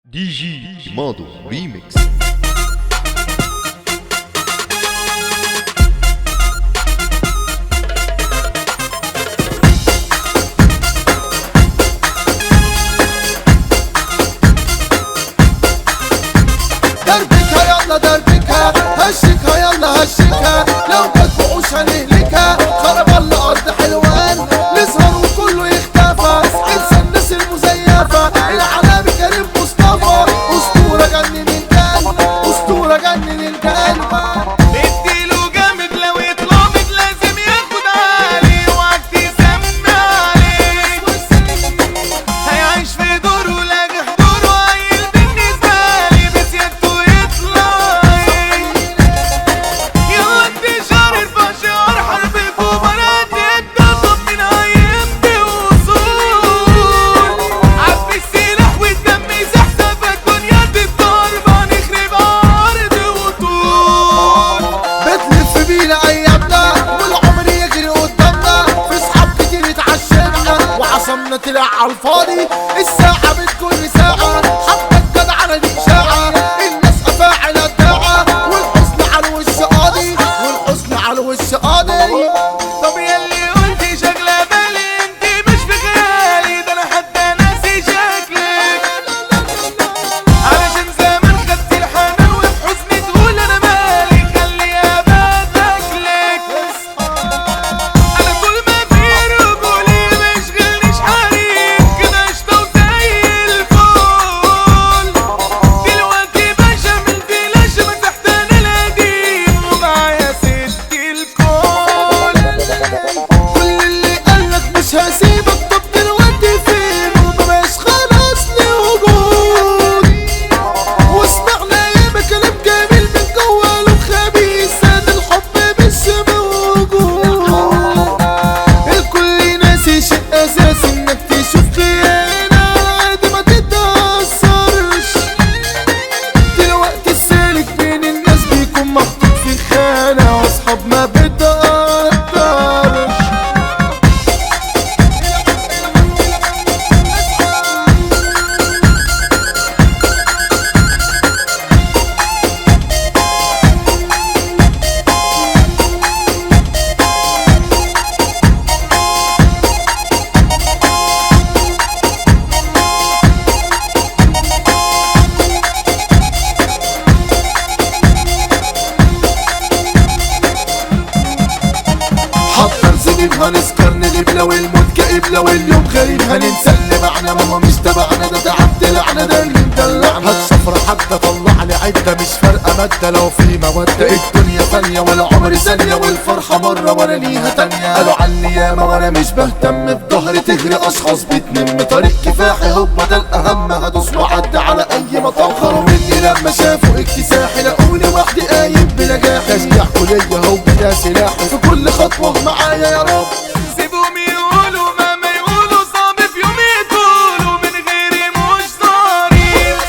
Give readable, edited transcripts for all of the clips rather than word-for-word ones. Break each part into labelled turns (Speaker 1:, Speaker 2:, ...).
Speaker 1: دي جي مادو ريميكس.
Speaker 2: دربكها يلا دربكها، هشكها يلا هشكها، لو بتبقوش هنهلكها. خرب الله أرض حلوان نسهر وكله يختفى، انسى الناس المزيفة. العلامي كريم مصطفى أسطورة جنن القلب، أسطورة جنن القلب.
Speaker 3: اديله جامد لو يتلامد لازم ياخد عالي وقت يسمع عليه. هيعيش في دوره لاجح دوره عيل بالنسبة لي بسيادته يطلع. يلا انتشار الفشار حرب الكبارات يبدأ. طب مين هيبدي وصول عبي السلاح والدم يزحزح الدنيا تتضرب هنخرب عرض وطول.
Speaker 2: بتلف بينا أيامنا والعمر يجري قدامنا، في صحاب كتير اتعشمنا وعصمنا طلع عالفاضي. الساعة بتكون ساعة حتى الجدعنة دي إشاعة، الناس أفاعل الداعة والحزن على الوش قاضي، والحزن على الوش قاضي.
Speaker 3: طب ياللي قلتي شغلة بالي انتي مش في خيالي، ده انا حتى ناسي شكلك. علشان زمان خدتي الحنان وفي حزني تقول انا مالي خليها بتاكلك. انا طول ما في رجولي مشغلنيش حريم كده قشطة وزي الفل. دلوقتي باشا من فلاش مسحت انا القديم ومعايا ستي الكل.
Speaker 2: كل اللي قالك مش هسيبك، طب دلوقتي فين ومبقاش خلاص لي وجود. وسمعنا ياما كلام جميل من جوا له خبيث، انا الحب مش موجود. الكل ناسي شيء اساسي انك تشوف خيانة عادي ما تتأثرش. دلوقتي السالك بين الناس بيكون محطوط في خانة، واصحاب ما بتقدرش. حضر سنين هنسكر نغيب لو الموت كئيب، لو اليوم غريب هننسى اللي معنا ما هو مش تبعنا. ده تعب دلعنا ده اللي مدلعنا، هتشفر حد طلع لي عدة مش فارقة مادة لو في مودة. الدنيا ثانية والعمر ثانية والفرحة مرة وانا ليها تانية. قالوا عني ياما وانا مش بهتم، بظهري تغري اشخاص بتنم. طريق كفاحي هو ده الاهم، هدوس وعدي على اي مطب. خروا مني لما شافوا اكتساحي لقوني وحدي قايم بنجاحي. تشجيع كلية هو ده سلاحي في كل خطوة معايا يا رب.
Speaker 3: سيبهم يقولوا مهما يقولوا صعب في يوم يطولوا من غيري مش صاريخ.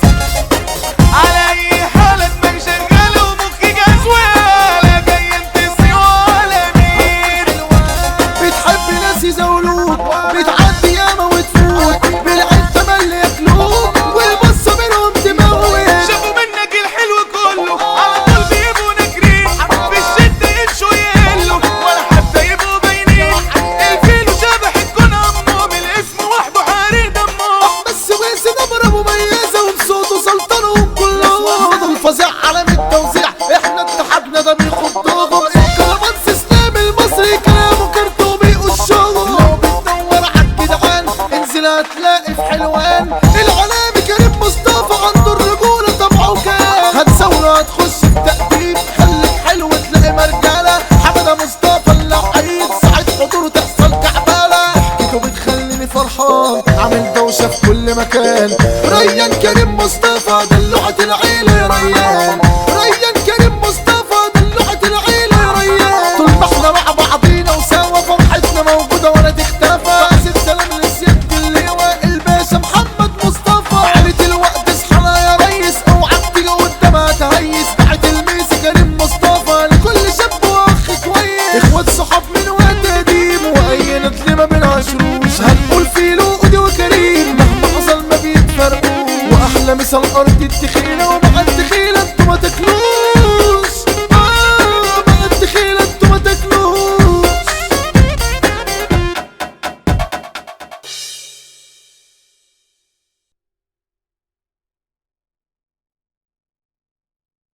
Speaker 3: على اي حالة دماغي شغالة ومخي جاز ولا جاي انتصي ولا مين.
Speaker 2: بتحب ناس يزولوك بتعدي ياما وتفوت، بالعين تملي ياكلوك والبصة منهم تموت.
Speaker 3: شافوا منك الحلو كله على طول بيبقوا ناكرين، في الشدة يمشوا يقلوا ولا حتى يبقوا باينين. الفيل وشبح تكون امهم الاسم وحده حارق دمهم.
Speaker 2: بس ويس نبرة مميزة وبصوته سلطنهم كلهم. الفظيع عالم التوزيع احنا اتحدنا ده بيخضهم. الكلامانس اسلام المصري كلامه كرته بيقشهم. لو بتدور عالجدعان انزل هتلاقي في حلوان. العلامي كريم مصطفى عنده الرجولة طبعه كان، هتساوله هتخش في تقديم. خليك حلو تلاقي مرجالة. حمادة مصطفى اللعيب ساعة حضوره تحصل كعبالة. حكيته بتخليني فرحان عامل دوشة في كل مكان. ريان كريم مصطفى دلوعة العيلة يا ريان. ريان كريم مصطفى دلوعة العيلة يا ريان. طول ما احنا مع بعضينا وسوا فرحتنا موجودة ولا تختفى. عايزين سلام لسيادة اللواء الباشا محمد مصطفى. عيلة الوقت اصحى يا ريس اوعى تيجي قدامها تهيس. بعت الميسي كريم مصطفى لكل شاب واخ كويس. اخوات صحاب من وقت قديم واي ندل ما بنعشروش. هنقول فيلو ودي وكريم مهما حصل ما بيتفرقوش. واحلى انا مثل ارض التخيلة ومع التخيلة انتوا ما تاكلوش.